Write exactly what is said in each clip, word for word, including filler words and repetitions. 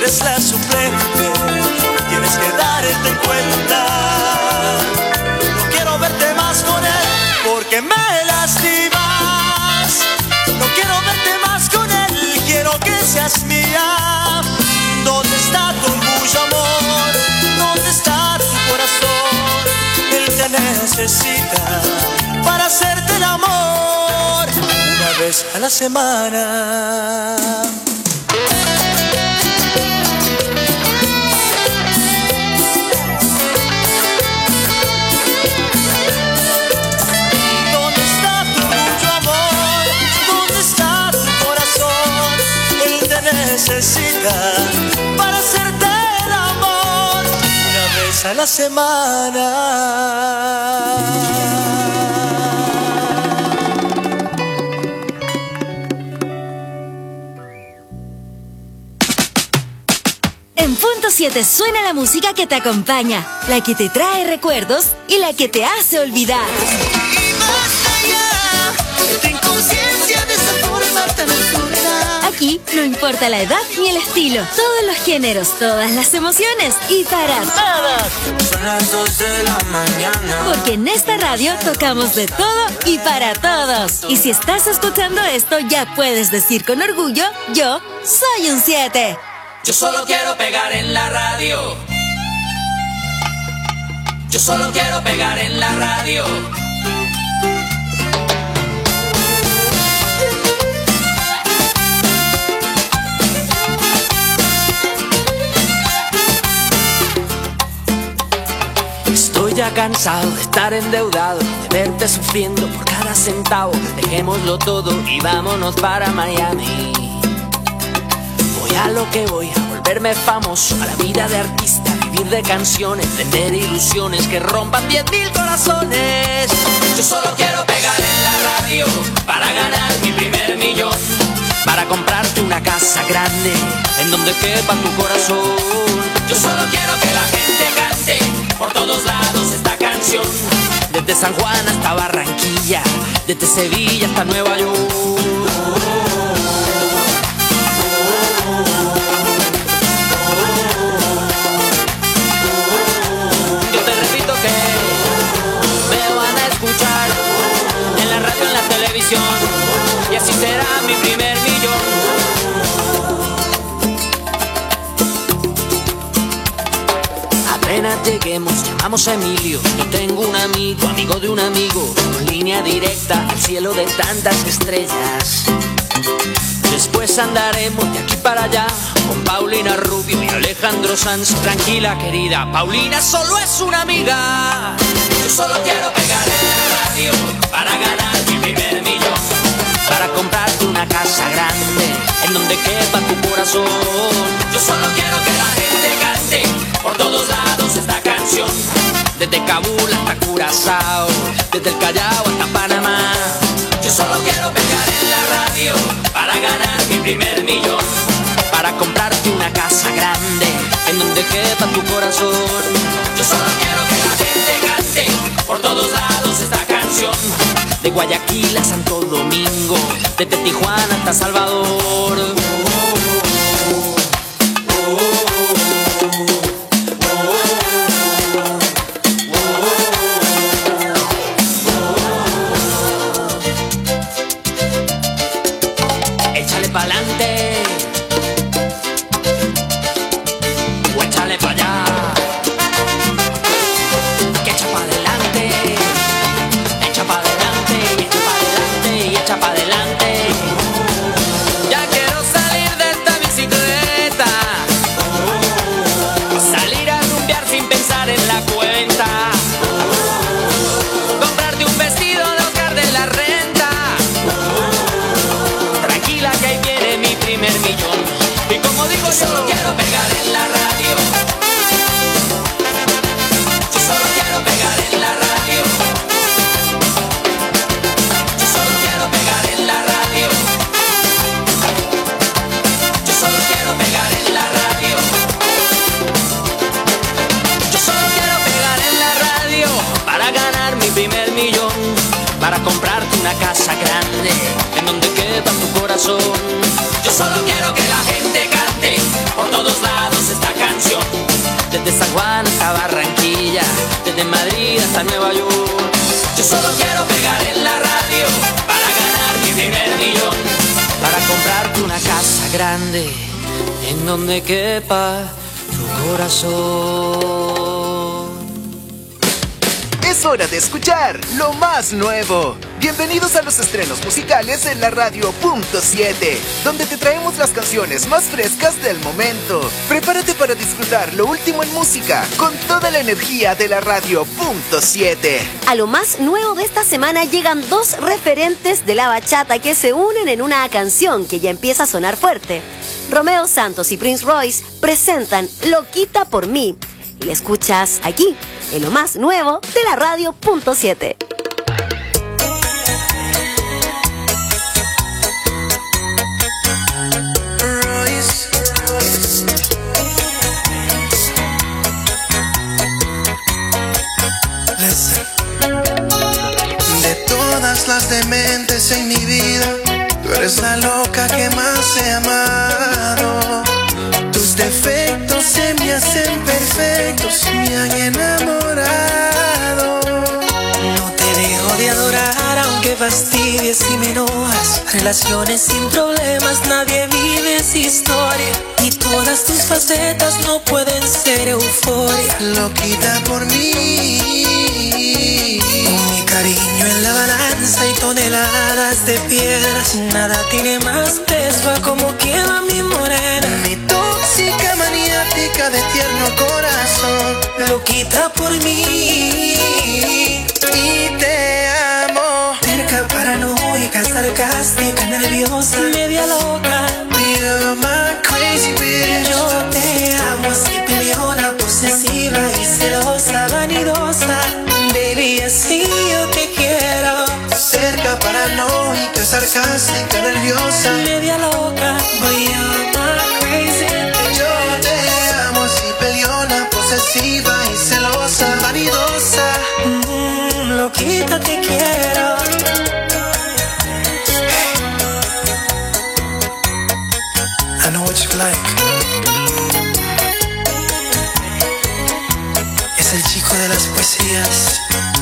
eres la suplente, tienes que darte cuenta. No quiero verte más con él porque me lastimas. No quiero verte más con él, quiero que seas mía. ¿Dónde está tu orgullo, amor? ¿Dónde está tu corazón? Él te necesita para hacerte el amor una vez a la semana. Necesita para hacerte el amor una vez a la semana. En Punto siete suena la música que te acompaña, la que te trae recuerdos y la que te hace olvidar. Y más allá de tu inconsciencia de esa forma tan absurda. Aquí no importa la edad ni el estilo, todos los géneros, todas las emociones y para todos. Son las dos de la mañana. Porque en esta radio tocamos de todo y para todos. Y si estás escuchando esto, ya puedes decir con orgullo, yo soy un siete. Yo solo quiero pegar en la radio. Yo solo quiero pegar en la radio. Estoy ya cansado de estar endeudado, de verte sufriendo por cada centavo. Dejémoslo todo y vámonos para Miami. Voy a lo que voy, a volverme famoso, a la vida de artista, vivir de canciones, vender ilusiones que rompan diez mil corazones. Yo solo quiero pegar en la radio para ganar mi primer millón, para comprarte una casa grande en donde quepa tu corazón. Yo solo quiero que la gente cante por todos lados esta canción, desde San Juan hasta Barranquilla, desde Sevilla hasta Nueva York. Yo te repito que me van a escuchar en la radio, en la televisión, y así será mi primer millón. Apenas lleguemos, llamamos a Emilio. Yo tengo un amigo, amigo de un amigo, con línea directa al cielo de tantas estrellas. Después andaremos de aquí para allá con Paulina Rubio y Alejandro Sanz. Tranquila, querida, Paulina solo es una amiga. Yo solo quiero pegar en la radio para ganar mi primer millón, para comprarte una casa grande en donde quepa tu corazón. Yo solo quiero que la gente cante por todos lados esta canción, desde Kabul hasta Curazao, desde el Callao hasta Panamá. Yo solo quiero pegar en la radio para ganar mi primer millón, para comprarte una casa grande en donde quepa tu corazón. Yo solo quiero que la gente cante por todos lados esta canción, de Guayaquil a Santo Domingo, desde Tijuana hasta Salvador. Échale pa'lante o échale pa' allá, que echa pa' adelante, echa pa' adelante, y echa pa' adelante, y echa pa' adelante. Ya quiero salir de esta bicicleta, salir a rumbear sin pensar en la cuenta, comprarte un vestido de Oscar de la Renta. Tranquila que ahí viene mi primer millón, y como digo yo, solo quiero pegar en la radio. Yo solo quiero pegar en la radio. Yo solo quiero pegar en la radio. Yo solo quiero pegar en la radio. Yo solo quiero pegar en la radio para ganar mi primer millón, para comprarte una casa grande en donde quepa tu corazón. Yo solo quiero que la gente cante por todos lados Barranquilla, desde Madrid hasta Nueva York. Yo solo quiero pegar en la radio para ganar mi primer millón, para comprarte una casa grande en donde quepa tu corazón. Es hora de escuchar lo más nuevo. Bienvenidos a los estrenos musicales en la radio punto siete, donde te traemos las canciones más frescas del momento. Prepárate para disfrutar lo último en música con toda la energía de la radio punto siete. A lo más nuevo de esta semana llegan dos referentes de la bachata que se unen en una canción que ya empieza a sonar fuerte. Romeo Santos y Prince Royce presentan Loquita por mí. Y la escuchas aquí, en lo más nuevo de la radio punto siete. De todas las dementes en mi vida, tú eres la loca que más he amado. Tus defectos se me hacen perfectos, me han enamorado. No te dejo de adorar aunque fastidies y me enojas. Relaciones sin problemas, nadie vive esa historia. Y todas tus facetas no pueden ser euforia. Loquita por mí, con mi cariño en la balanza y toneladas de piedras. Nada tiene más peso a como queda mi morena. Mi tóxica maniática de tierno corazón. Loquita por mí y te amo. Terca, paranoica, sarcástica, nerviosa, media loca. You're my crazy bitch. Yo te amo así, peleona, posesiva y celosa, vanidosa. Baby, así yo te quiero. Cerca, paranoica, sarcástica, nerviosa, media loca. Boy, you're my crazy bitch. Yo te amo así, peleona, posesiva y celosa, vanidosa. Mm, loquita te quiero. I know what you like. Es el chico de las poesías.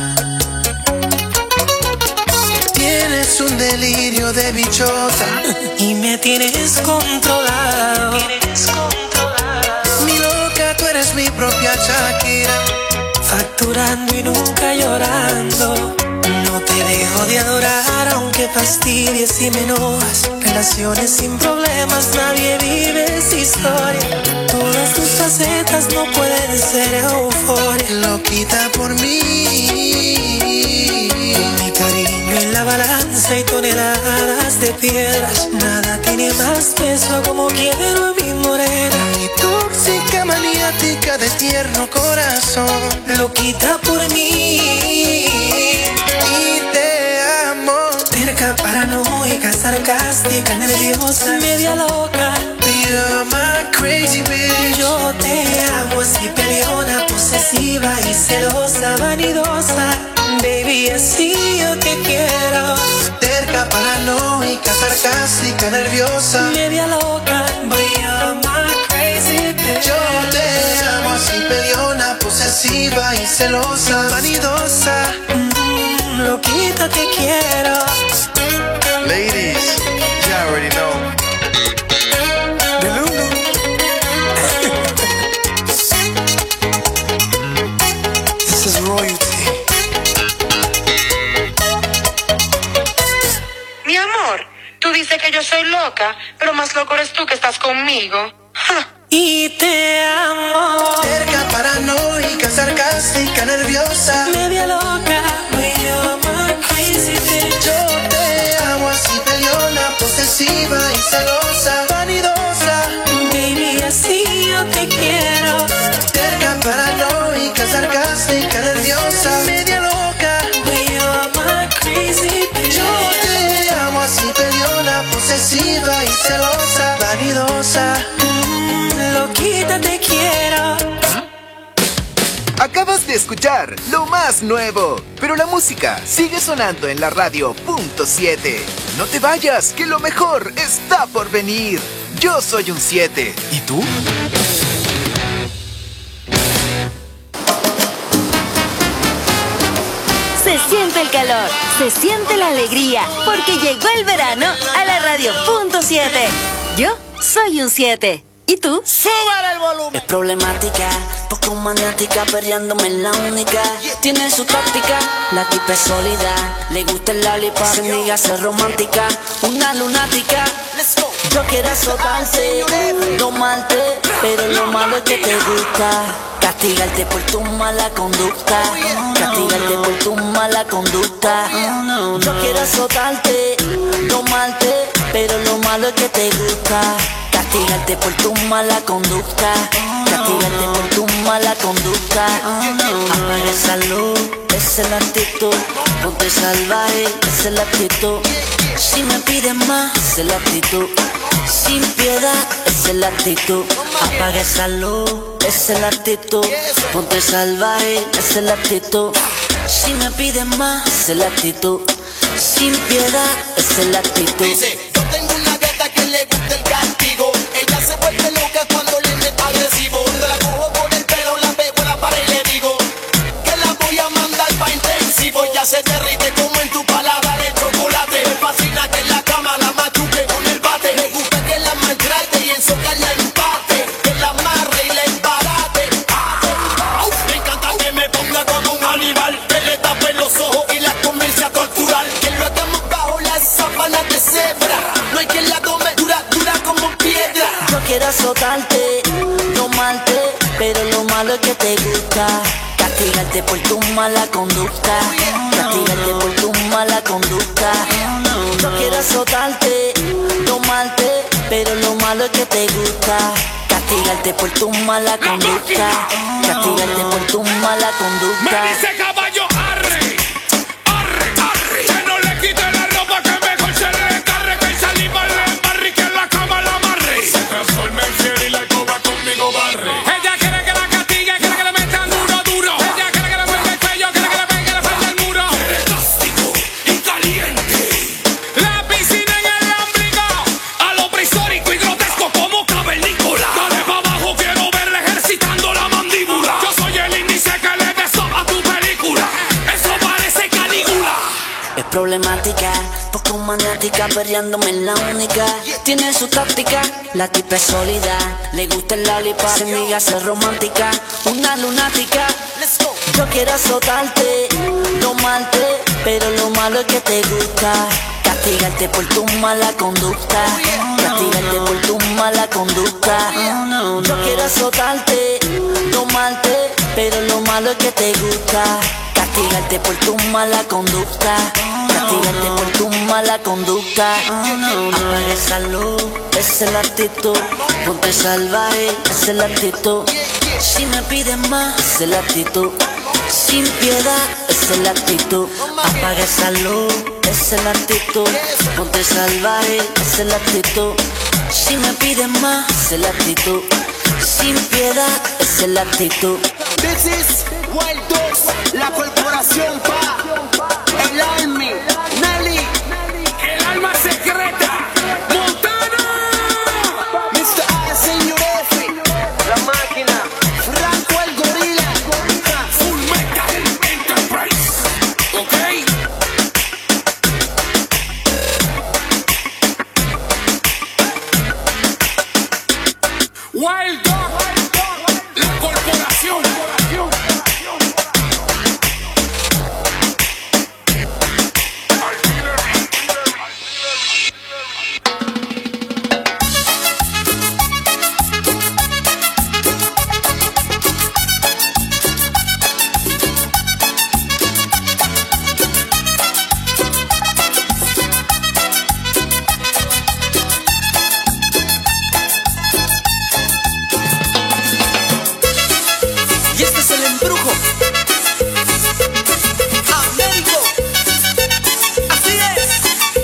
Tienes un delirio de bichota y me tienes controlado. Mi loca, tú eres mi propia Shakira, facturando y nunca llorando. No te dejo de adorar aunque fastidies y me enojas. Relaciones sin problemas, nadie vive esa historia. Todas tus facetas no pueden ser euforia. Loquita por mí, con mi cariño en la balanza y toneladas de piedras. Nada tiene más peso como quiero a mi morena. Mi tóxica maniática de tierno corazón. Loquita por mí y te amo. Terca, paranoica, sarcástica, nerviosa, media loca. You're my crazy bitch. Yo te amo así, peleona, posesiva y celosa, vanidosa. Baby, así yo te quiero. Terca, paranoica, sarcástica, nerviosa, media loca. Boy, you're my crazy bitch. Yo te amo así, peleona, posesiva y celosa, vanidosa. Mm, loquita te quiero. Ladies, you already know. Delulu. This is royalty. Mi amor, tú dices que yo soy loca, pero más loco eres tú que estás conmigo. Ja. Y te amo. Terca, paranoica, sarcástica, nerviosa, media loca. You're my crazy bitch. Yo te amo así, peleona, posesiva y celosa, vanidosa. Baby, así yo te quiero. Terca, paranoica, sarcástica, nerviosa, media loca. You're my crazy bitch. Yo te amo así, peleona, posesiva y celosa, vanidosa. Mm, loquita te quiero. Acabas de escuchar lo más nuevo, pero la música sigue sonando en la radio punto siete. No te vayas, que lo mejor está por venir. Yo soy un siete. ¿Y tú? siente el calor, se siente la alegría, porque llegó el verano a la radio punto siete. Yo soy un siete. ¿Y tú? ¡Súbale el volumen! Es problemática, poco maniática, perreándome en la única. Tiene su táctica, la tipa es sólida. Le gusta el lollipop, se niega a ser romántica. Una lunática, yo quiero azotarte, domarte, pero lo malo es que te gusta. Castigarte por tu mala conducta, castigarte por tu mala conducta. Yo quiero azotarte, domarte, pero lo malo es que te gusta. Castigarte por tu mala conducta, castigarte por tu mala conducta. Apaga esa luz, esa es la actitud. Ponte salvaje, esa es la actitud. Si me pides más, esa es la actitud. Sin piedad, esa es la actitud. Apaga esa luz, esa es la actitud. Ponte salvaje, esa es la actitud. Si me pides más, esa es la actitud. Sin piedad, esa es la actitud. Yo tengo una gata que le gusta el castigo. Ella se vuelve loca cuando le meto agresivo. Cuando la cojo por el pelo, la pego en la pared y le digo que la voy a mandar pa' intensivo. Ya se derrite como en tu paladar el chocolate. Me fascina que en la cama la machuque con el bate. Me gusta que la maltrate y en soca la empate. Que la amarre y la embarate. Me encanta que me ponga como un animal. Que le tape los ojos y la comience a torturar. Que lo hagamos bajo las sábanas de cebra. No hay quien la tome dura, dura como piedra. Yo quiero azotarte, domarte, pero lo malo es que te gusta. Castigarte por tu mala conducta, castigarte por tu mala conducta. Yo quiero azotarte, domarte, pero lo malo es que te gusta. Castigarte por tu mala conducta, castigarte por tu mala conducta. Me dice caballo, arre, arre, arre. Que no le quite la ropa, que mejor se le descarre. Que el saliva le embarre y que en la cama la amarre. Se transforma en fiel y la coba conmigo barre. Ella quiere que la castigue, quiere que le metan duro, duro. Ella quiere que le mueva el cuello, quiere que le pegue la frente al muro. Quiere plástico y caliente. La piscina en el ombligo, a lo prehistórico y grotesco como cavernícola. Dale pa' abajo, quiero verla ejercitando la mandíbula. Yo soy el índice que le besó a tu película. Eso parece Calígula. Es problemática, poco maniática, perreándome en la única. Tiene su táctica, la tipa es sólida. Le gusta el lollipop, se niega a ser romántica. Una lunática, yo quiero azotarte, domarte, pero lo malo es que te gusta. Castigarte por tu mala conducta, castigarte por tu mala conducta. Yo quiero azotarte, domarte, pero lo malo es que te gusta. Castigarte por tu mala conducta, castigarte por tu mala conducta. Apaga esa luz, esa es la actitud. Ponte salvaje, esa es la actitud. Si me pides más, esa es la actitud. Sin piedad, esa es la actitud. Apaga esa luz, esa es la actitud. Ponte salvaje, esa es la actitud. Si me pides más, esa es la actitud. Sin piedad, esa es la actitud. This is Wild Dogs, la corporación pa' el Army, Nelly, El alma secreta, Montana. mister A, señor F, la máquina, Franco el gorila, Full Metal Enterprise. Ok. Wild Dog, la corporación. y este es el embrujo. Américo, así es.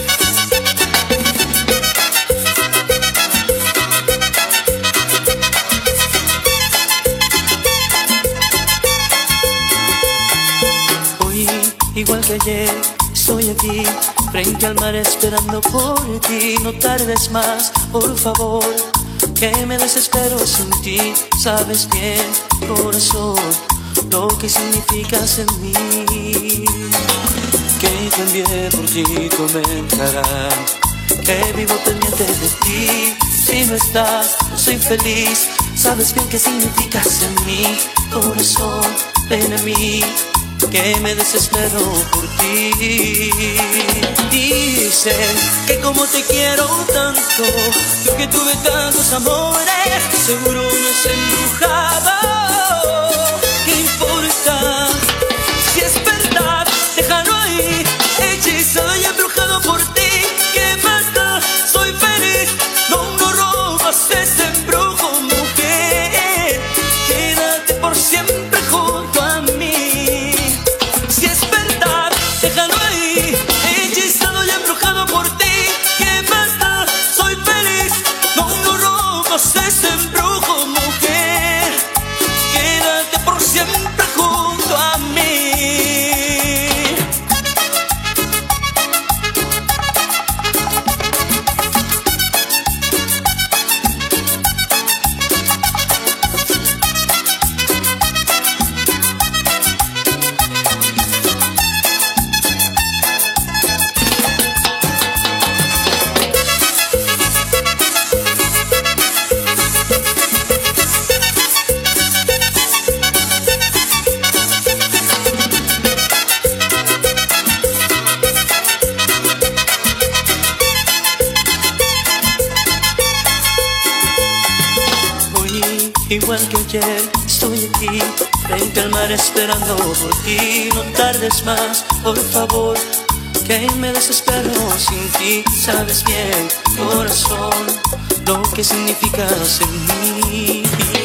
Hoy, igual que ayer, estoy aquí, frente al mar esperando por ti. No tardes más, por favor, que me desespero sin ti. Sabes bien, corazón, lo que significas en mí. que cambié por ti comentarán que vivo pendiente de ti. Si no estás, no soy feliz. Sabes bien qué significas en mi corazón. Ven a mí, que me desespero por ti. Dicen que como te quiero tanto, yo que tuve tantos amores, seguro me has embrujado. ¿Qué importa? Si es verdad, déjalo ahí. Hechizado y embrujado por ti. ¿Qué más da? Soy feliz. No, no robas ese embrujo, mujer. Quédate por siempre junto a mí. Si es verdad, déjalo ahí. Hechizado y embrujado por ti. ¿Qué más da? Soy feliz. No, no robas ese embrujo, mujer. Quédate por siempre junto a mí. Igual que ayer, estoy aquí, frente al mar esperando por ti. No tardes más, por favor, que me desespero sin ti. Sabes bien, corazón, lo que significas en mí.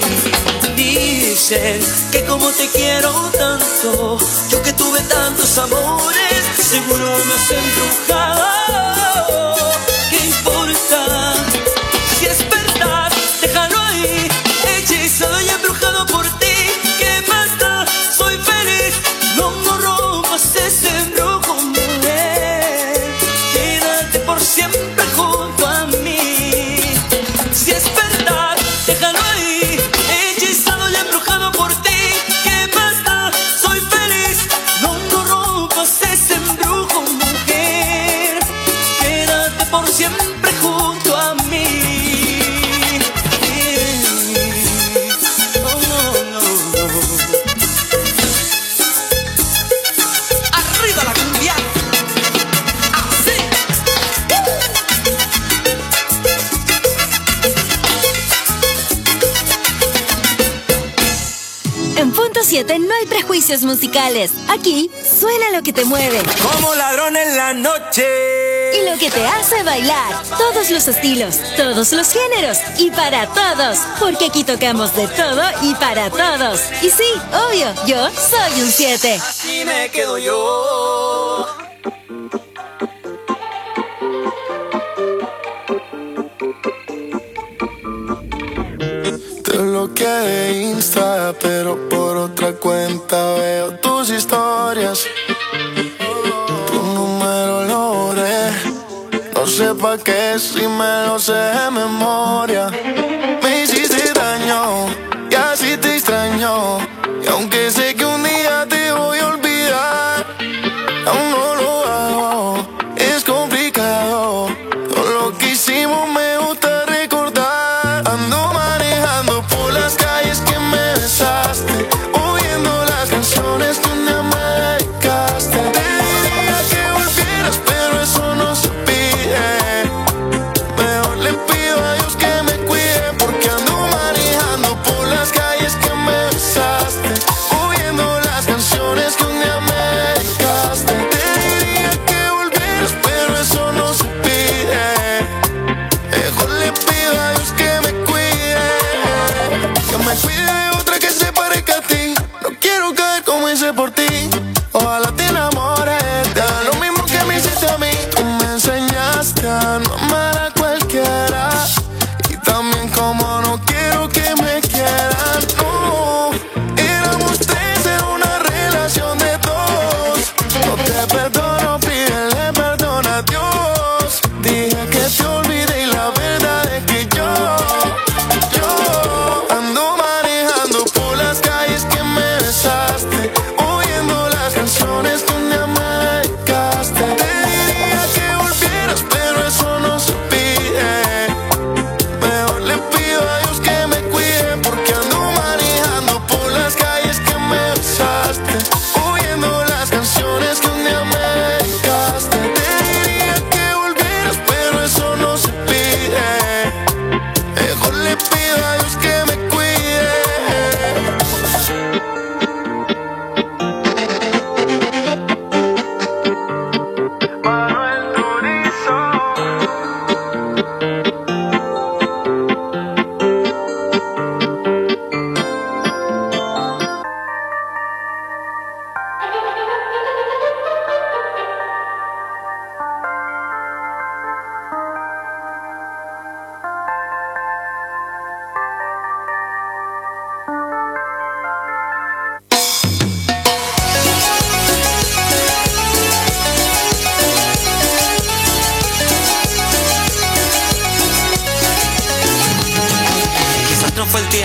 Dicen que como te quiero tanto, yo que tuve tantos amores, seguro me has embrujado. ¿Qué importa? Si es verdad, déjalo ahí. Hechizado y embrujado por ti. ¿Qué más da? Soy feliz. No, no rompas ese embrujo, mujer. Quédate por siempre junto a mí. Si es verdad, déjalo ahí. Hechizado y embrujado por ti. ¿Qué más da? Soy feliz. No, no rompas ese embrujo, mujer. Quédate por siempre junto a mí. siete no hay prejuicios musicales. Aquí suena lo que te mueve. Como ladrón en la noche. Y lo que te hace bailar. Todos los estilos, todos los géneros. Y para todos. Porque aquí tocamos de todo y para todos. Y sí, obvio, yo soy un siete. Así me quedo yo. Te bloqueé de Insta, pero por otra cuenta veo tus historias. Tu número lo borré. No sé pa' qué si me lo sé de memoria. Me hiciste daño y así te extraño. Y aunque sé que un día te voy a olvidar, aún no lo hago, es complicado. Todo lo que hicimos me gusta recordar. Ando manejando por las calles que me besaste, oyendo las canciones que un día me dedicaste. Te diría que volvieras, pero eso no se pide. Mejor le pido a Dios que me cuide, porque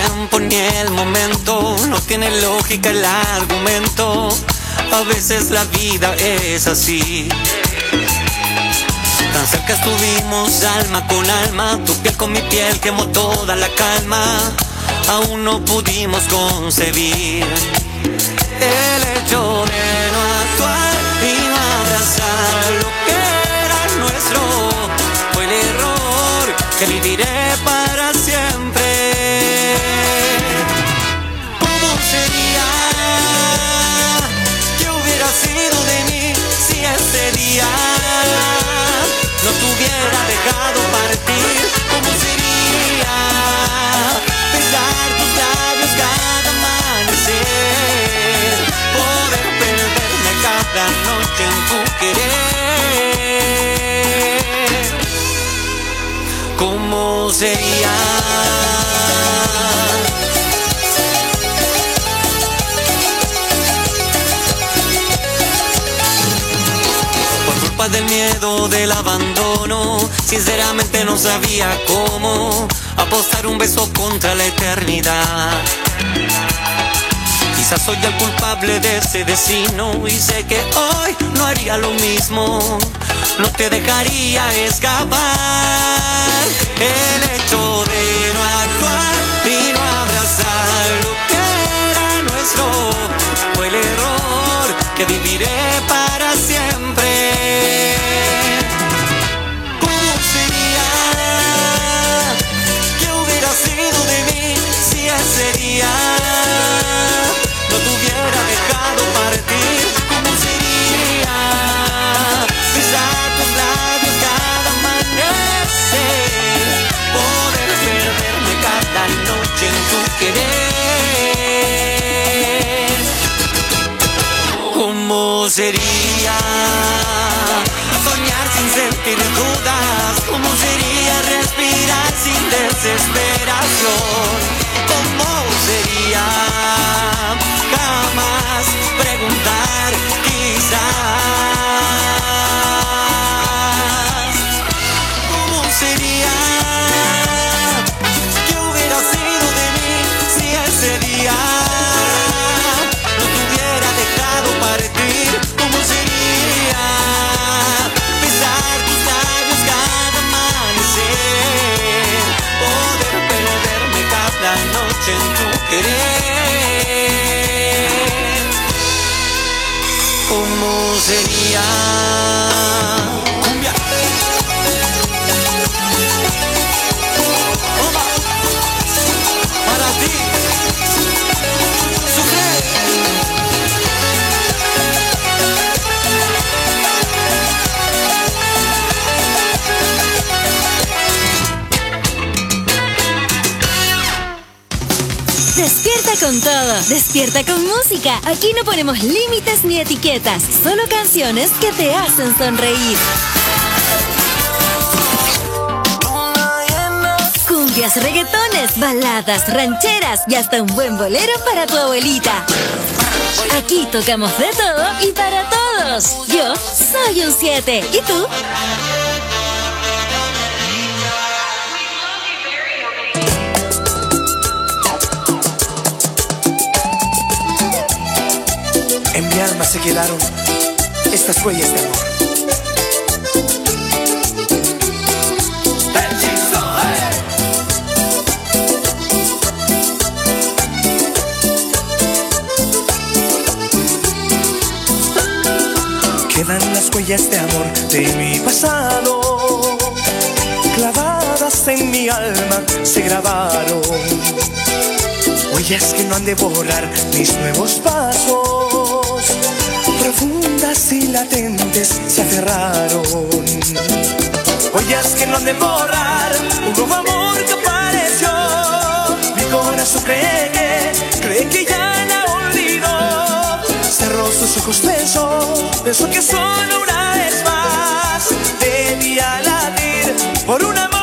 tiempo ni el momento, no tiene lógica el argumento. A veces la vida es así. Tan cerca estuvimos alma con alma, tu piel con mi piel quemó toda la calma. Aún no pudimos concebir el hecho de no actuar y no abrazar lo que era nuestro. Fue el error que viviré para siempre. ¿Cómo sería? ¿Qué hubiera sido de mí si ese día no te hubiera dejado partir? ¿Cómo sería besar tus labios cada amanecer? Poder perderme cada noche en tu querer. ¿Cómo sería? Del miedo del abandono, sinceramente no sabía cómo apostar un beso contra la eternidad. Quizás soy el culpable de ese destino y sé que hoy no haría lo mismo, no te dejaría escapar. El hecho de no actuar y no abrazar lo que era nuestro fue el error que viviré para siempre. ¿Cómo sería? ¿Qué hubiera sido de mí si ese día no te hubiera dejado partir? ¿Cómo sería besar tus labios cada amanecer? Poder perderme cada noche en tu querer. ¿Cómo sería soñar sin sentir dudas? ¿Cómo sería respirar sin desesperación? ¿Cómo sería jamás preguntar quizás? ¿Cómo sería? ¿Qué hubiera sido de mí si ese día no te hubiera dejado partir? ¿Cómo sería besar tus labios cada amanecer? Poder perderme cada noche en tu querer. ¿Cómo sería? Cumbia. Toma. Para ti. Sucre. Despierta con todo, despierta con música. Aquí no ponemos límites ni etiquetas, solo canciones que te hacen sonreír. Cumbias, reggaetones, baladas, rancheras y hasta un buen bolero para tu abuelita. Aquí tocamos de todo y para todos. Yo soy un siete. ¿Y tú? En mi alma se quedaron estas huellas de amor. Quedan las huellas de amor de mi pasado, clavadas en mi alma se grabaron. Huellas que no han de borrar mis nuevos pasos, profundas y latentes se aferraron. Huellas que no han de borrar un nuevo amor que apareció. Mi corazón cree que, cree que ya la olvidó. Cerró sus ojos, pensó, pensó que solo una vez más debía latir por un amor.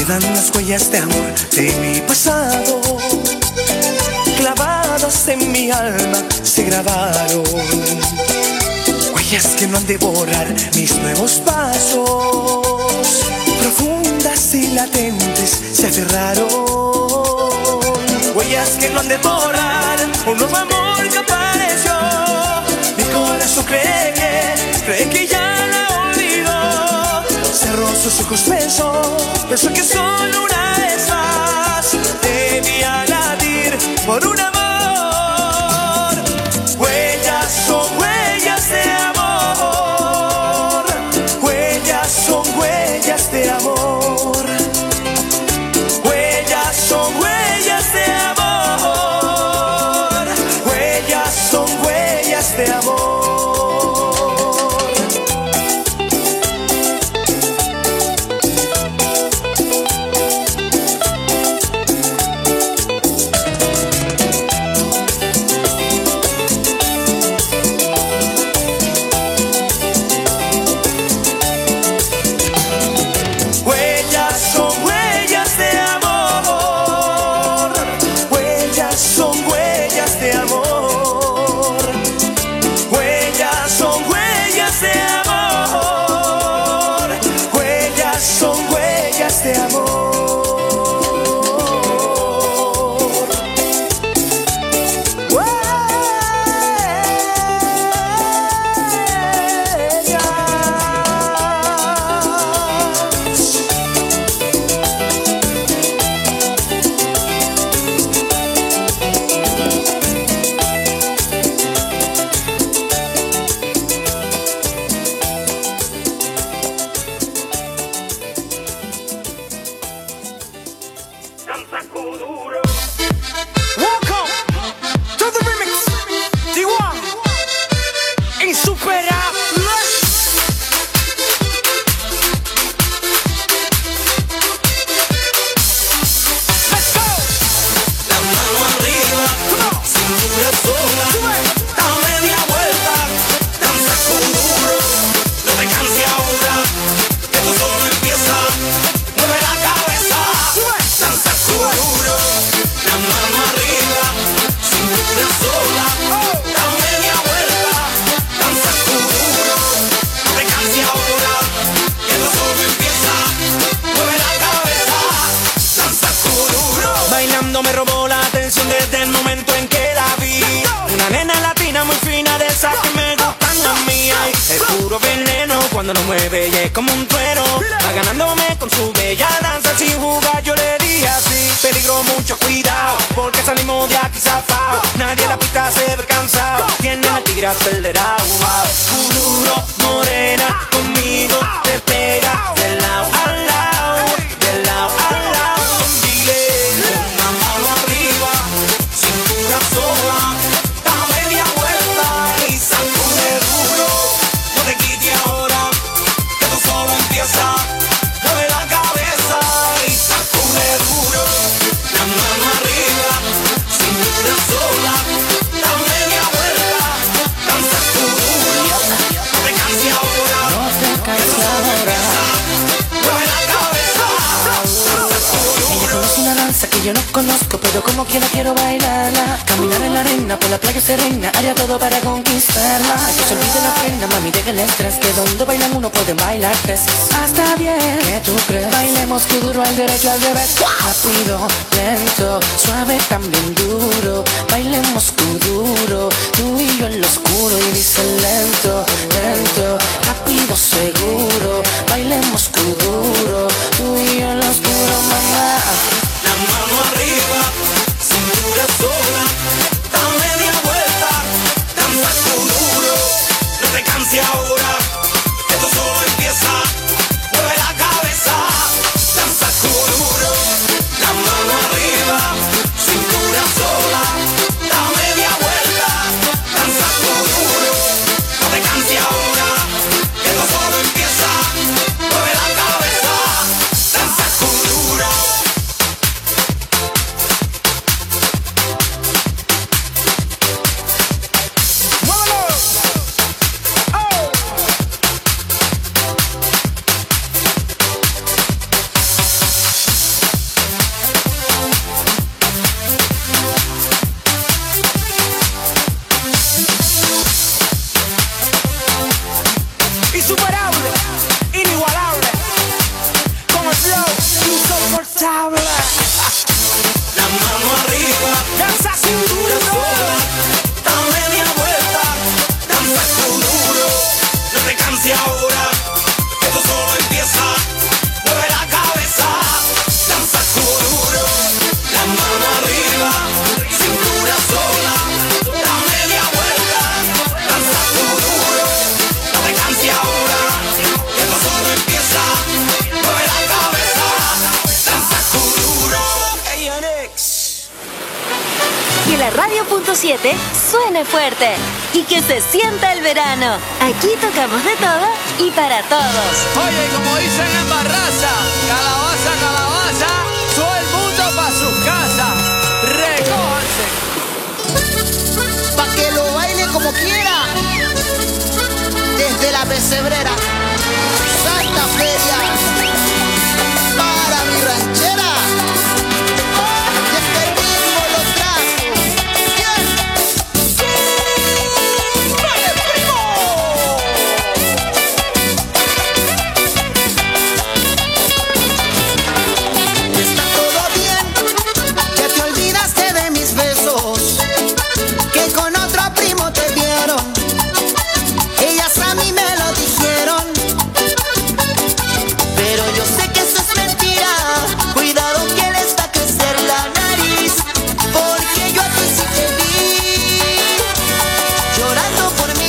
quedan las huellas de amor de mi pasado. Clavadas en mi alma se grabaron. Huellas que no han de borrar mis nuevos pasos. Profundas y latentes se aferraron. Huellas que no han de borrar un nuevo amor que apareció. Mi corazón cree que, cree que ya la olvidó. Cerró sus ojos, pensó, pensó que solo una vez más debía latir por un amor. Huellas son huellas de amor. Huellas son huellas de amor. Huellas son huellas de amor. Huellas son huellas de amor. Cuando lo mueve y es como un trueno, va ganándome con su bella danza. Sin jugar yo le dije así: peligro, mucho cuidado, porque salimos de aquí zafao. Nadie en la pista se ve cansado, tiene al tigre acelerado. Kuduro, morena, conmigo te pega de lado a lado, de lado a lado. Dile, una mano arriba, cintura sola, da media vuelta y sacude duro. No te quites ahora, mueve la cabeza y sacude duro. La mano arriba, cintura sola, da media vuelta, danza duro. No te canses ahora, no te canses ahora. Mueve la cabeza, danza duro. Ella conoce una danza que yo no conozco, pero como quiera quiero bailarla. Caminar en la arena, por la playa serena, haría todo para conquistarla. Que se olvide la pena, mami, deja el estrés, que donde bailan uno pueden bailar tres. Hasta bien, ¿qué tú crees? Bailemos duro al derecho, al revés. Rápido, lento, suave, también duro. Bailemos duro, tú y yo en lo oscuro. Y dice lento, lento, rápido, seguro. Bailemos duro, tú y yo en lo oscuro, mamá. La mano arriba, cintura sola, da media vuelta, danza duro. No te canses ahora, que esto solo empieza. Mueve la cabeza, danza duro. La mano arriba, cintura sola, da media vuelta, danza duro. No te canses ahora, que esto solo empieza. Mueve la cabeza, danza duro. siete suene fuerte y que se sienta el verano. Aquí tocamos de todo y para todos. Oye, como dicen en Barraza, calabaza, calabaza, todo el mundo pa' sus casas. Recójanse. Pa' que lo baile como quiera. Desde la pesebrera, Santa Feria, para mi ranchera. Y este ritmo lo trajo. Bien. ¡Vale, primo! Está todo bien, que te olvidaste de mis besos, que con otro primo te vieron. Ellas a mí me lo dijeron, pero yo sé que eso es mentira. Cuidado que les va a crecer la nariz, porque yo a ti sí te vi llorando por mí.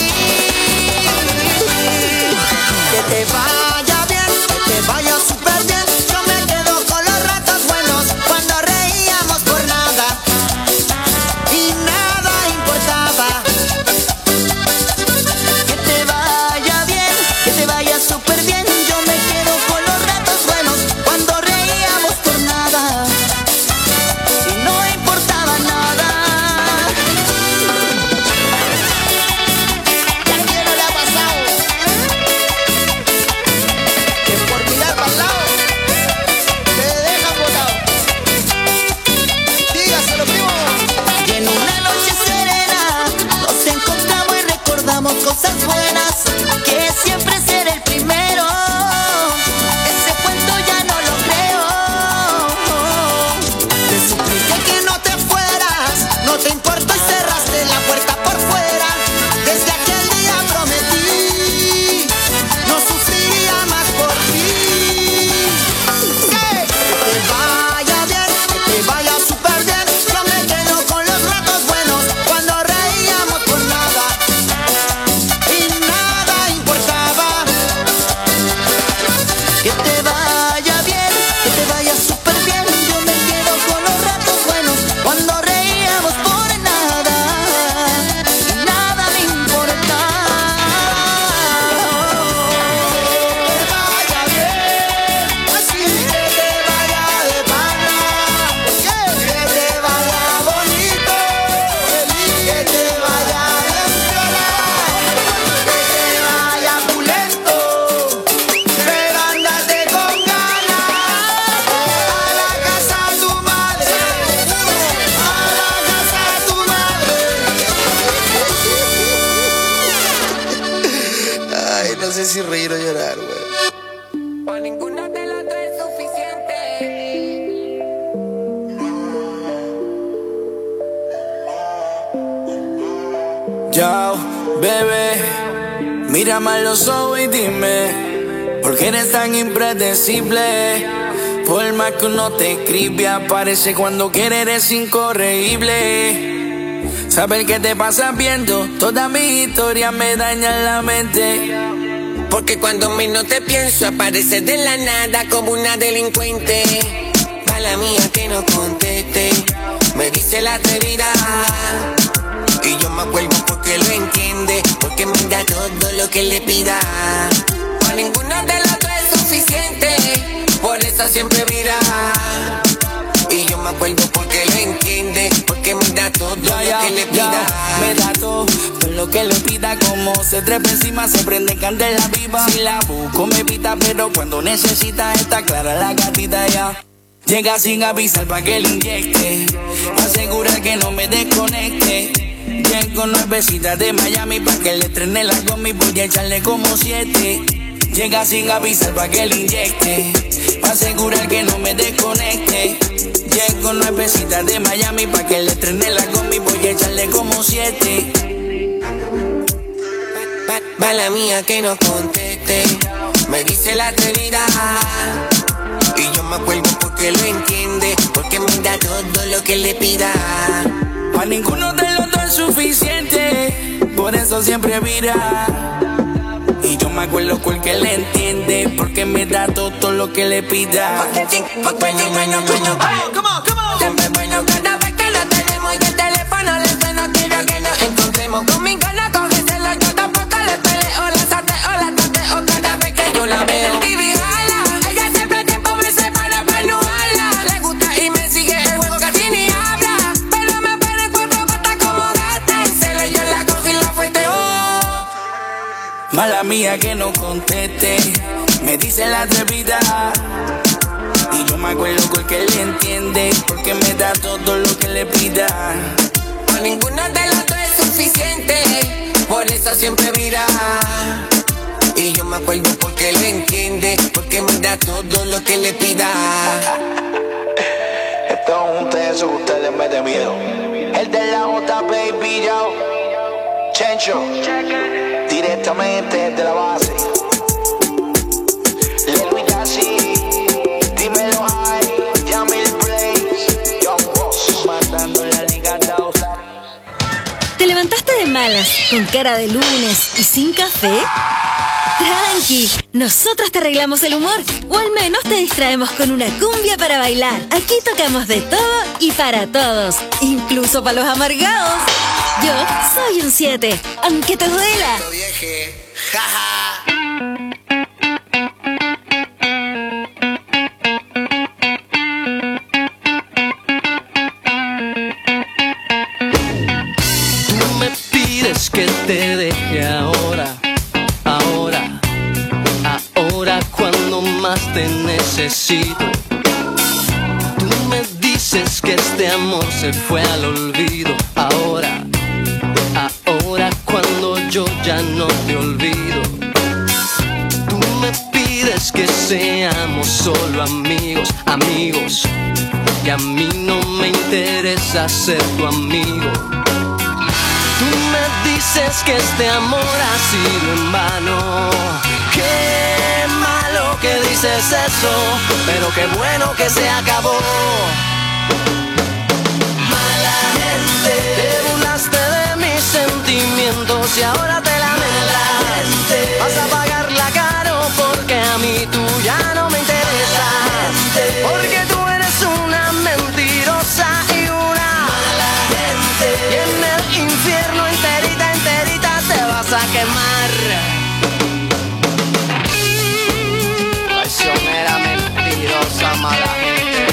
Que te vaya bien, que te vaya súper bien. Yo me quedo con los ratos buenos cuando reíamos por nada y nada importaba. Que te vaya bien, que te vaya súper bien. Yo me quedo con los ratos buenos cuando reíamos por nada y no importaba nada. ¿Y a quién no le ha pasado que por mirar para el lado te dejan botado? Dígaselo, primo. Y en una noche serena nos encontramos y recordamos cosas buenas, que siempre seré el primero. Ese cuento ya no lo creo. Te supliqué que no te fueras, no te importó y cerraste la puerta por fuera. Desde aquel día prometí no sufriría más por ti. Que te vaya bien, que te vaya súper bien. Yo me quedo con los ratos buenos cuando reíamos por nada y nada importaba. Que te vaya bien, que te vaya súper bien. Yo me quedo con los ratos buenos cuando reíamos por nada y nada me importa. Que te vaya bien, así que te vaya de pana, que te vaya bonito, que te vaya bien viola, que te vaya pulento, pero ándate con ganas a la casa de tu madre, a la casa de tu madre. Ay, no sé si reír o llorar, güey. Por ninguna de las dos es suficiente. Yo, bebé, mírame a los ojos y dime, ¿por qué eres tan impredecible? Por más que uno te escribe, aparece cuando quiere, eres incorregible. Saber qué te pasa viendo, toda mi historia me daña la mente. Porque cuando menos te pienso, apareces de la nada como una delincuente. Mala mía que no conteste, me dice la atrevida. Y yo me acuerdo porque lo entiende, porque me da todo lo que le pida. Para ninguna de las dos es suficiente, por eso siempre mira. Y yo me acuerdo porque lo entiende, porque me da todo Ya, ya, lo que le ya, pida. me da todo, todo lo que le pida. Como se trepa encima, se prende candela viva. Si la busco me evita, pero cuando necesita está clara la gatita ya. Llega sin avisar pa' que le inyecte, asegura que no me desconecte. Llego nuevecita de Miami pa' que le estrene la goma y voy a echarle como siete. Llega sin avisar pa' que le inyecte, pa' asegurar que no me desconecte. Llego nuevecita de Miami pa' que le estrene la goma y voy a echarle como siete. Mala mía que no conteste, me dice la atrevida. Y yo me acuerdo porque lo entiende, porque me da todo lo que le pida. Pa' ninguno de los dos es suficiente, por eso siempre vira. Y yo me acuerdo con el que le entiende, porque me da todo lo que le pida. Bueno, bueno, bueno, bueno. Siempre bueno cada vez que lo tenemos y el teléfono le suena que hacemos con mi gana, cógeselo, yo tampoco le peleo, la sateo, la tateo cada vez que yo la veo. El T V jala, ella siempre tiempo me separa para no jala. Le gusta y me sigue el juego, casi ni habla, pero me pone en cuatro patas como gata. En celo yo la cojo y la fuerte, oh. Mala mía que no conteste, me dice la atrevida. Y yo me acuerdo porque él entiende, porque me da todo lo que le pida. A ninguna de las dos es suficiente, por eso siempre vira. Y yo me acuerdo porque él entiende, porque me da todo lo que le pida. Esto es un tenso que ustedes me den miedo. El de la J, baby, yo Chencho, directamente de la base. Let me así. Dímelo ahí, Yamil Blaze, Young Boss, matando la liga dos. ¿Te levantaste de malas, con cara de lunes y sin café? Tranqui, nosotros te arreglamos el humor, o al menos te distraemos con una cumbia para bailar. Aquí tocamos de todo y para todos, incluso para los amargados. Yo soy un siete, aunque te duela. Que te deje ahora, ahora, ahora cuando más te necesito. Tú me dices que este amor se fue al olvido. Ahora, ahora cuando yo ya no te olvido. Tú me pides que seamos solo amigos, amigos. Y a mí no me interesa ser tu amigo. Tú me dices que este amor ha sido en vano. Qué malo que dices eso, pero qué bueno que se acabó. Mala gente, te burlaste de mis sentimientos y ahora te lamentas. Vas a pagarla caro porque a mí tú ya no me interesas. Porque tú eres una mentirosa y una mala gente. Y en el infierno enterita, enterita te vas a quemar. Traicionera, mentirosa, mala gente.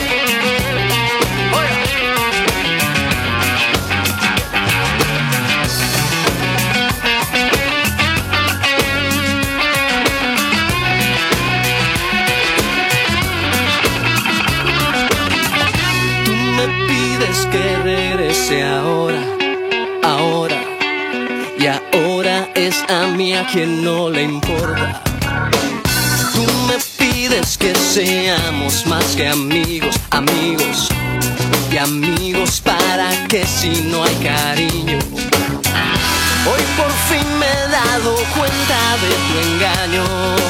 Tú me pides que regrese ahora, ahora. Y ahora es a mí a quien no le importa. Tú me pides que seamos más que amigos, amigos. Y amigos para que si no hay cariño. Hoy por fin me he dado cuenta de tu engaño,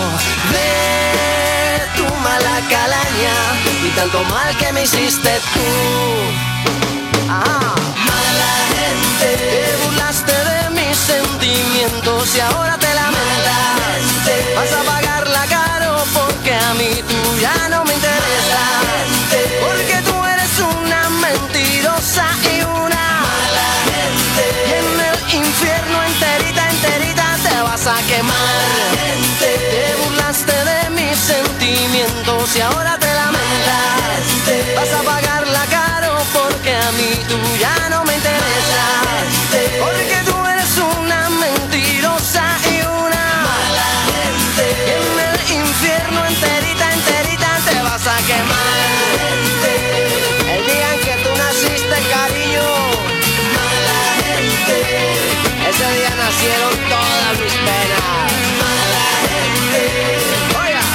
de tu mala calaña y tanto mal que me hiciste tú. Ah, mala gente, te burlaste de mis sentimientos y ahora te lamentas. Vas a pagarla caro porque a mí tú ya no me interesas. Porque tú eres una mentirosa y una mala gente. Y en el infierno enterita, enterita te vas a quemar. Te burlaste de mis sentimientos y ahora te lamentas. Vas a pagarla caro porque a mí tú ya no me interesas. Porque tú eres una mentirosa y una mala gente. Y en el infierno enterita, enterita te vas a quemar. El día en que tú naciste, cariño, mala gente. ese día nacieron todas mis penas. Mala gente. Oiga.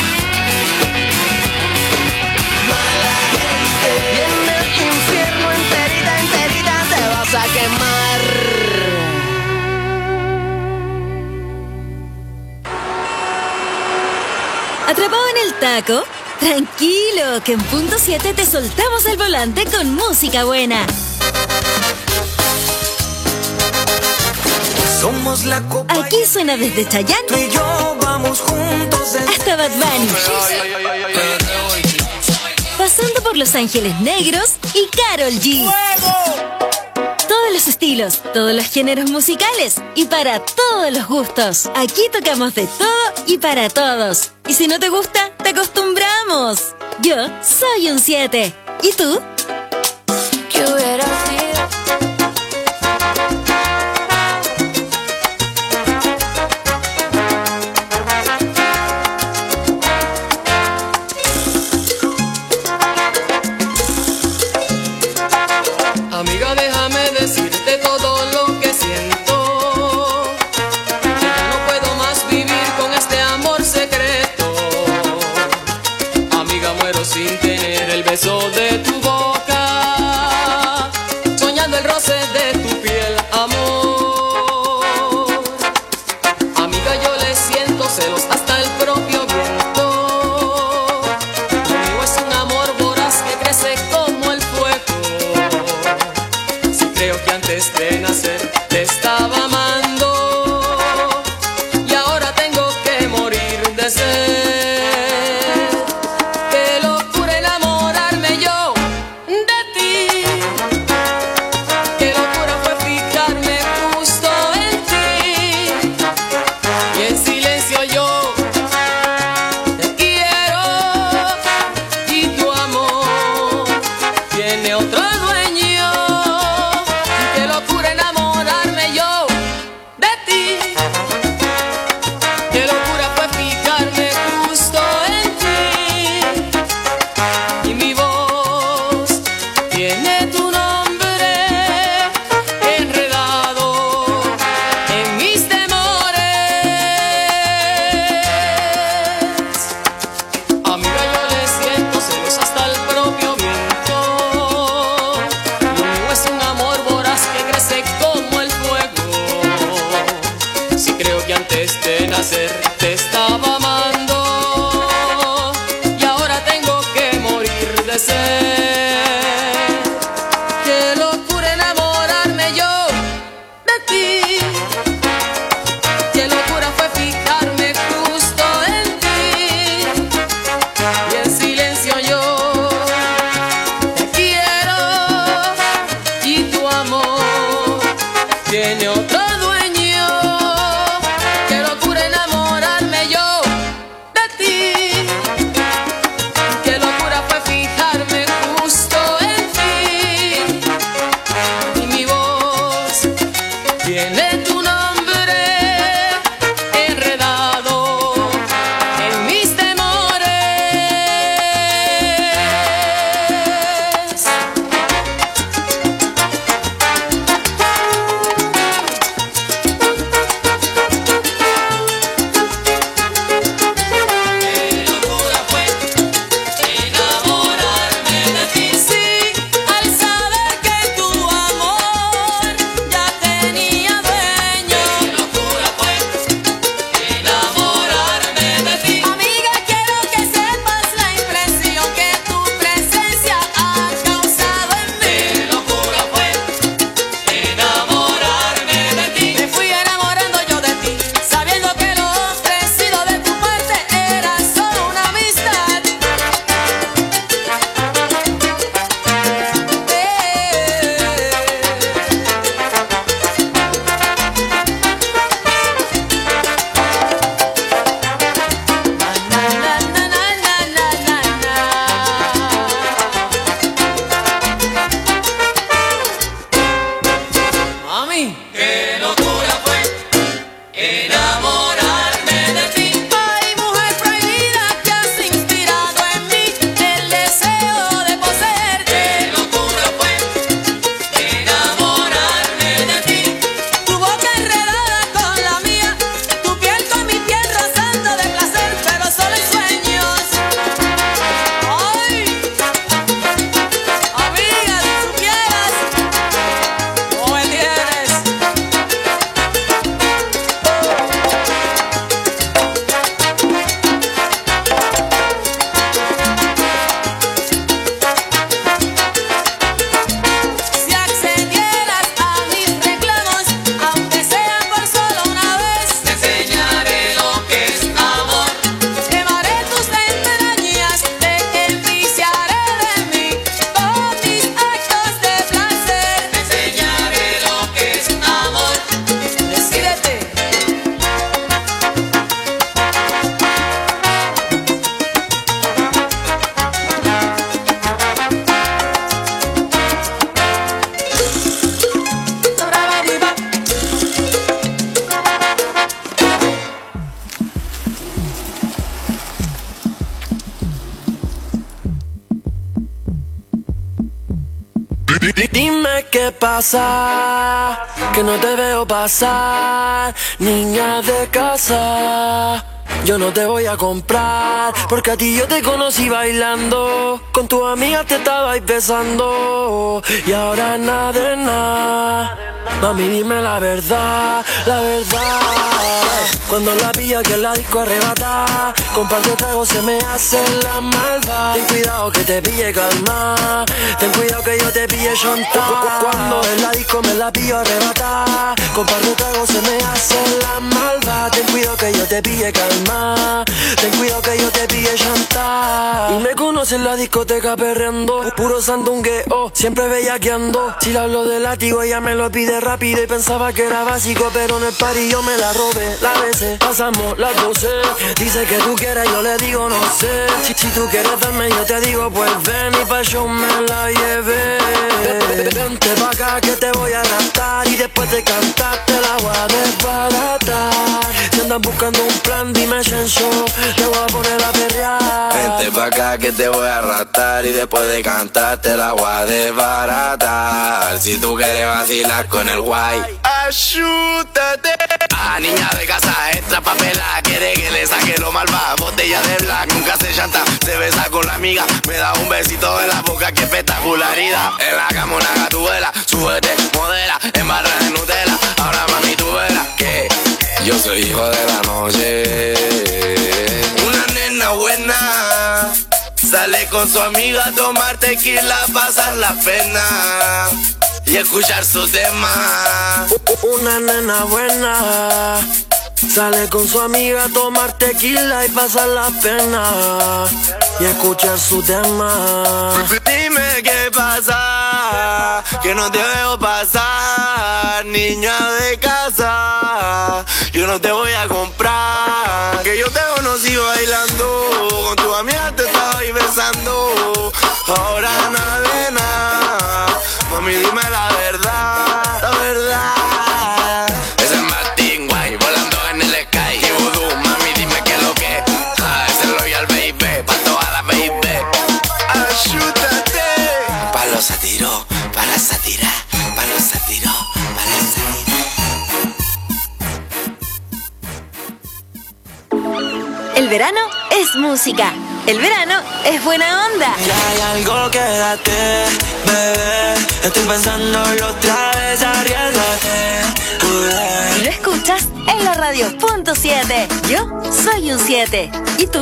Mala gente. Y en el infierno enterita, enterita te vas a quemar. ¿Atrapado en el taco? Tranquilo, que en punto siete te soltamos el volante con música buena. Somos la copa. Aquí suena desde Chayanne Tú y yo vamos juntos hasta Bad Bunny, pasando por Los Ángeles Negros y Karol G. Todo todos los estilos, todos los géneros musicales y para todos los gustos. Aquí tocamos de todo y para todos. Y si no te gusta, te acostumbramos. Yo soy un siete. ¿Y tú? ¿Qué hubiera sido? Amiga, déjame decirte todo lo que siento, que ya no puedo más vivir con este amor secreto. Amiga, muero sin tener el beso de tu boca, soñando el roce de tu piel, amor. Amiga, yo le siento celos hasta el propio viento. Lo mío es un amor voraz que crece como el fuego. Creo que antes de nacer te estaba amando y ahora tengo que morir de sed. Qué locura enamorarme yo Dime qué pasa, que no te veo pasar, niña de casa. Yo no te voy a comprar, porque a ti yo te conocí bailando, con tu amiga te estabais besando, y ahora nada de nada. Mami, dime la verdad, la verdad. Cuando la pillo que la disco arrebata, con par de tragos se me hace la maldad. Ten cuidado que te pille calma, ten cuidado que yo te pille chantar. Cuando en la disco me la pillo arrebata, con par de tragos se me hace la maldad. Ten cuidado que yo te pille calma, ten cuidado que yo te pille chantar. Y me conoce en la discoteca perreando, puro sandungueo, siempre bellaqueando. Si le hablo de látigo ella me lo pide rápido, y pensaba que era básico, pero en el party yo me la robé. La besé, pasamos las doce, dice que tú quieres, yo le digo no sé. Si, si tú quieres darme yo te digo pues ven, y pa' yo me la llevé. Vente pa' acá que te voy a raptar, y después de cantar te la voy a desbaratar. Si andas buscando un plan dime Chencho, te voy a poner a perrear. Vente pa' acá que te voy a arrastrar, y después de cantar te la voy a desbaratar. Si tú quieres vacilar con el guay, ayúdate. Ah, niña de casa, extra papela, quiere que le saque lo malva. Botella de black, nunca se chanta, se besa con la amiga, me da un besito en la boca, qué espectacularidad. En la cama una gatuela, súbete, modela, embarra de Nutella. Ahora mami tú verás que yo soy hijo de la noche. Una nena buena sale con su amiga a tomar tequila, pasar la pena y escuchar su tema. Una nena buena sale con su amiga a tomar tequila y pasar la pena y escuchar su tema. Dime qué pasa, que no te veo pasar, niña de casa. Yo no te voy a comprar, que yo te conocí bailando, con tu amiga te estaba ahí besando. Ahora nada de nada, mami dime la verdad, la verdad. Ese es Martín Guay, volando en el sky. Y Voodoo, mami dime qué es lo que. Ah, ese es Loyal Baby, pa' toda la baby. Ayúdate. Pa' los satiros, pa' la sátira, pa' los satiros, pa' la sátira. El verano es música. El verano es buena onda. Ya hay algo, quédate, bebé. Estoy pensándolo otra vez, arriesgate. Y lo escuchas en la radio punto siete. Yo soy un siete. ¿Y tú?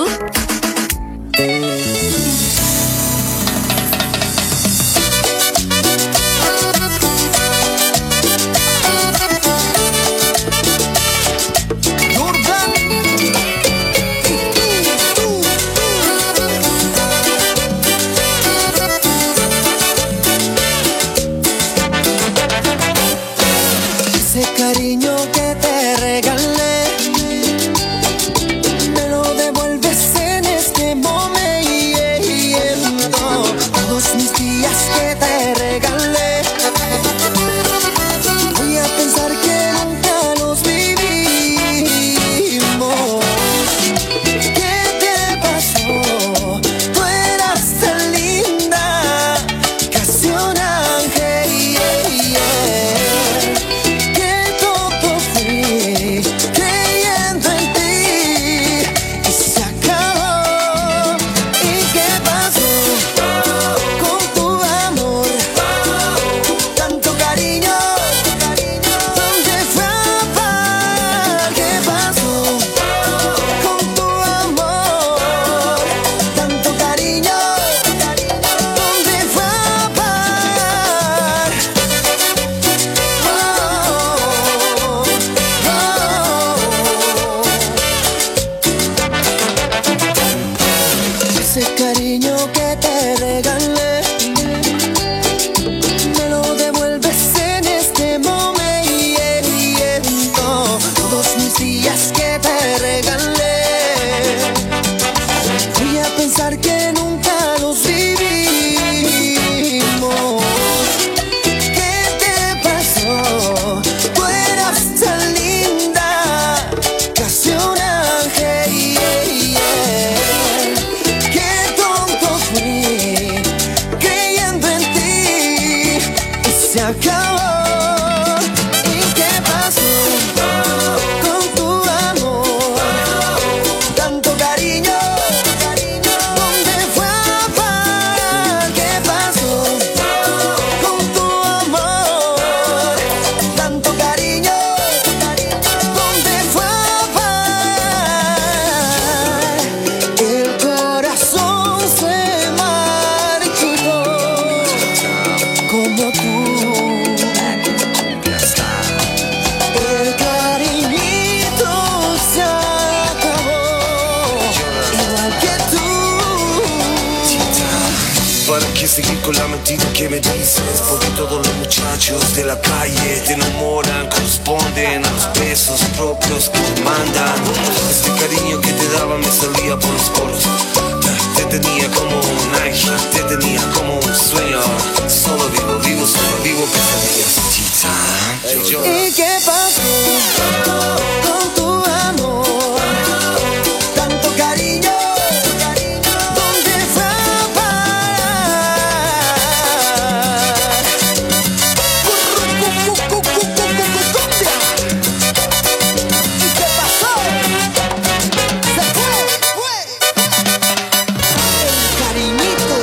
Ese cariño que te regalé, me lo devuelves en este momento. Todos mis días que te regalé, voy a pensar que nunca los vivimos. ¿Qué te pasó? Tú eras tan linda, casi un ángel. Ese cariño que te regalé, me lo devuelves en este momento. Todos mis días que te regalé, voy a pensar que nunca los vivimos. ¿Qué te pasó? Tú eras tan linda, casi un ángel. Que tú que seguir con la mentira que me dices, porque todos los muchachos de la calle te enamoran, corresponden a los besos propios que te mandan. Este cariño que te daba me salía por los poros. Te tenía como un ángel, te tenía como un sueño. Solo vivo, vivo, solo vivo pesadillas. Tita, ¿y qué pasó con tu amor? Tanto cariño, ¿dónde fue a parar? ¿Y qué pasó? Se fue, fue el cariñito.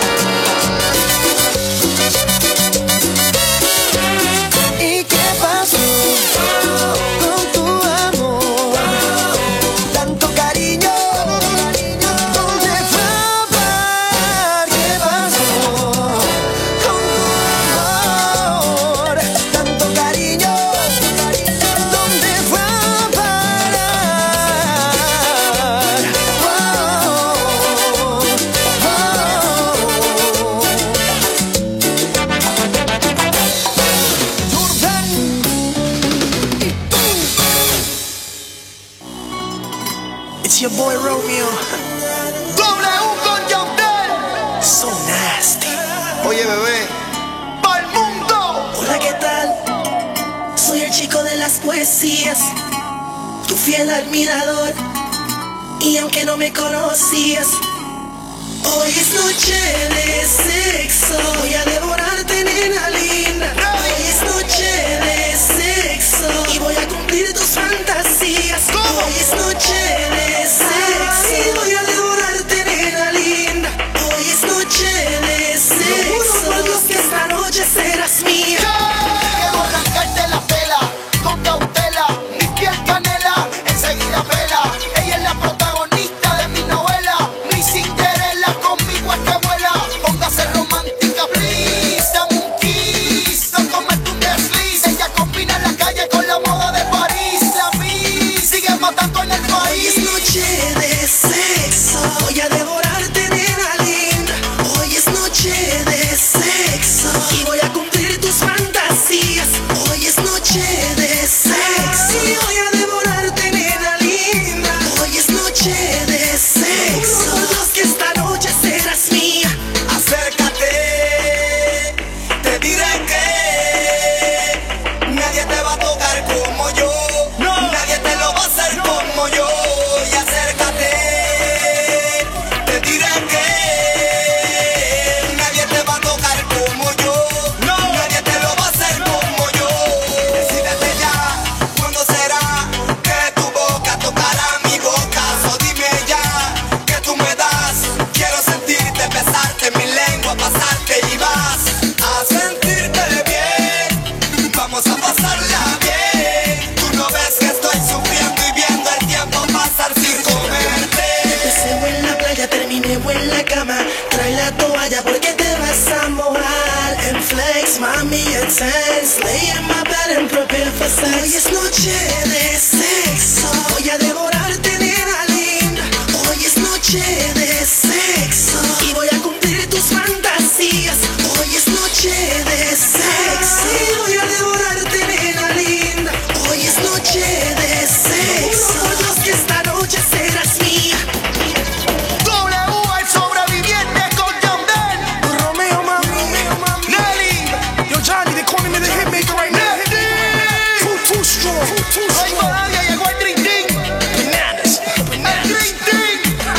¿Y qué pasó con tu amor? Tanto cariño, ¿dónde fue a parar? ¿Qué pasó con tu amor? Tanto cariño, ¿dónde fue a parar? It's your boy Romeo. W con Yandel. So nasty. Oye, bebé, pa'l mundo. Hola, ¿qué tal? Soy el chico de las poesías, tu fiel admirador. Y aunque no me conocías, hoy es noche de sexo. Voy a devorarte, nena linda. Hoy es noche de sexo y voy a cumplir tus fantasías. Hoy es noche de sexo y voy a devorarte, nena linda. Hoy es noche de sexo. Por Dios que esta noche serás mía. Quiero arrancarte la tela con cautela, mi piel canela, enseguida pela. Ella es la protagonista de mi novela, mi Cinderella, conmigo es que vuela. Póngase romántica, please, dame un kiss, no comete un desliz. Ella combina la calle con la moda de París. La vi, sigue matando en el Hoy país. es noche de sexo, voy a devorarte, nena linda. Hoy es noche de sexo y voy a cumplir tus fantasías. Hoy es noche de sexo y voy a devorarte, nena linda. Hoy es noche de sexo. Por Dios que esta noche serás mía. Acércate, te diré que nadie te va a tocar como yo, nadie te lo va a hacer como yo. Y acércate, te diré que nadie te va a tocar como yo, nadie te lo va a hacer como yo. Decídete ya, ¿cuándo será que tu boca tocará mi boca? So dime ya, que tú me das, quiero sentirte, besarte, mi lengua pasarte y vas a sentirte bien. Vamos a pasarla bien. Tú no ves que estoy sufriendo y viendo el tiempo pasar sin comerte. Empecé en la playa, terminé en la cama. Trae la toalla porque te vas a mojar. En flex, mami, en sense. Lay in my bed and prepare for sex. Hoy es noche de sexo. Voy a devorarte, nena linda. Hoy es noche de sexo y voy a cumplir tus fantasías. Hoy es noche de sexo y voy a devorarte, nena linda. Hoy es noche de sexo. Por Dios que esta noche serás mía. W, el sobreviviente con Yandel. Romeo, mami. Nelly. Yo, Johnny, they calling me the hitmaker right now. Too, too strong. Too Ay, strong. Maravilla, llegó el Dream Team. Bananas. El Dream Team.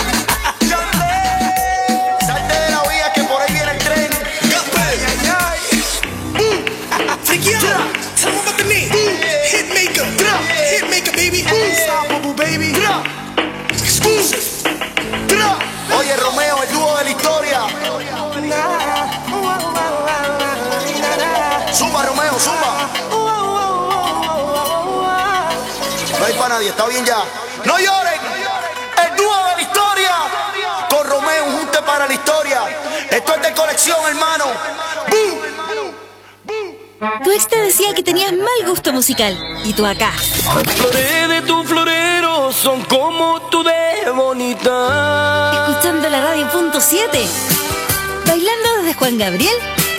Yandel. Salte de la vía que por ahí viene el tren. Ay, ay, ay. Take it out. Tell them about the name. Hitmaker. Hitmaker, baby. Unstoppable, baby. Exclusive. Oye, Romeo, el dúo de la historia. Suma, Romeo, suma. No hay para nadie, está bien ya. No lloren. El dúo de la historia. Con Romeo, un junte para la historia. Esto es de colección, hermano. Tu ex te decía que tenías mal gusto musical. Y tú acá. Flores de tu florero son como tú de bonita. Escuchando la radio punto siete. Bailando desde Juan Gabriel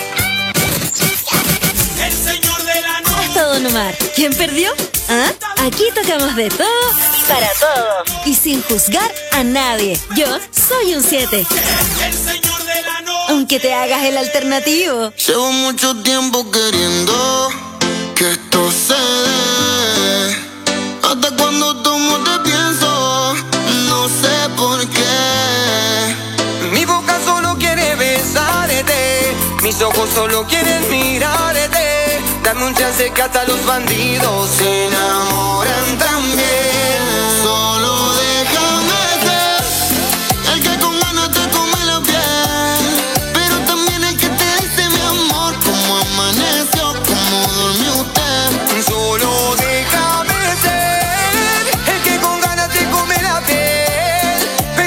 El señor de la noche. hasta Don Omar. ¿Quién perdió? ¿Ah? Aquí tocamos de todo y para todo. Y sin juzgar a nadie. Yo soy un siete. El señor de la noche. Aunque te hagas el alternativo. Llevo mucho tiempo queriendo que esto se dé. Hasta cuando tomo te pienso, no sé por qué. Mi boca solo quiere besarte, mis ojos solo quieren mirarte. Dame un chance que hasta los bandidos se enamoran también. Solo de